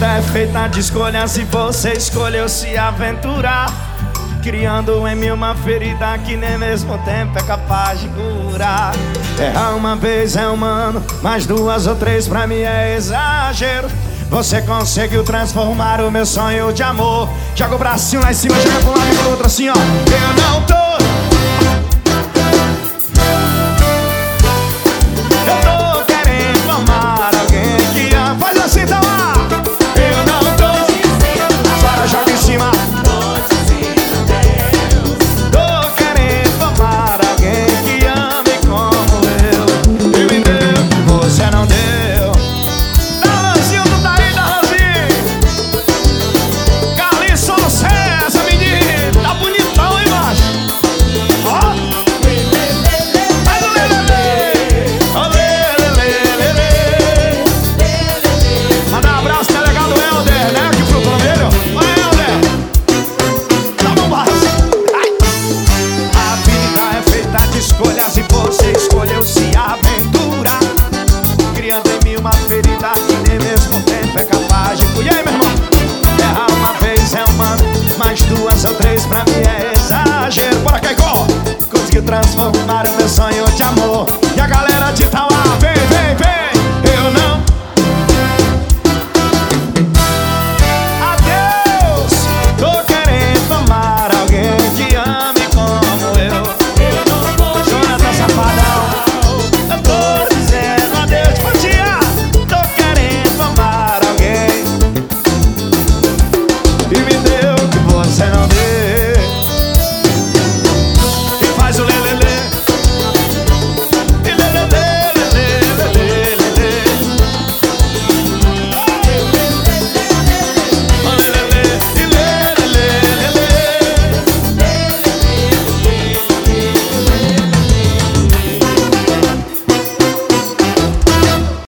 vida é feita de escolhas e você escolheu se aventurar, criando em mim uma ferida que nem mesmo tempo é capaz de curar. Errar uma vez é humano, mas duas ou três pra mim é exagero. Você conseguiu transformar o meu sonho de amor. Joga o bracinho lá em cima, joga pra um lado e pro outro assim, ó. Eu não tô querendo amar alguém que ama. Faz assim, tá lá. Eu não tô. Agora joga em cima. Tô querendo amar alguém que ame como eu me deu, você não deu. Dalanzinho, tu tá aí, Dalanzinho? Carlinhos César, menino. Tá bonitão, hein, macho? Ó. Vai no lelele. Ó, lelele. Manda um abraço, delegado Helder, né? Aqui pro Vermelho. Vai, Helder. Toma um vaso. A vida é feita de escolhas e você escolheu se aventurar, criando em mim uma ferida que nem mesmo tempo é capaz de curar. E aí, meu irmão? Errar uma vez é humano, mas duas ou três pra mim é exagero. Bora, Caicó! Conseguiu transformar o meu sonho de amor. E a galera de Itauá, vem, vem, vem!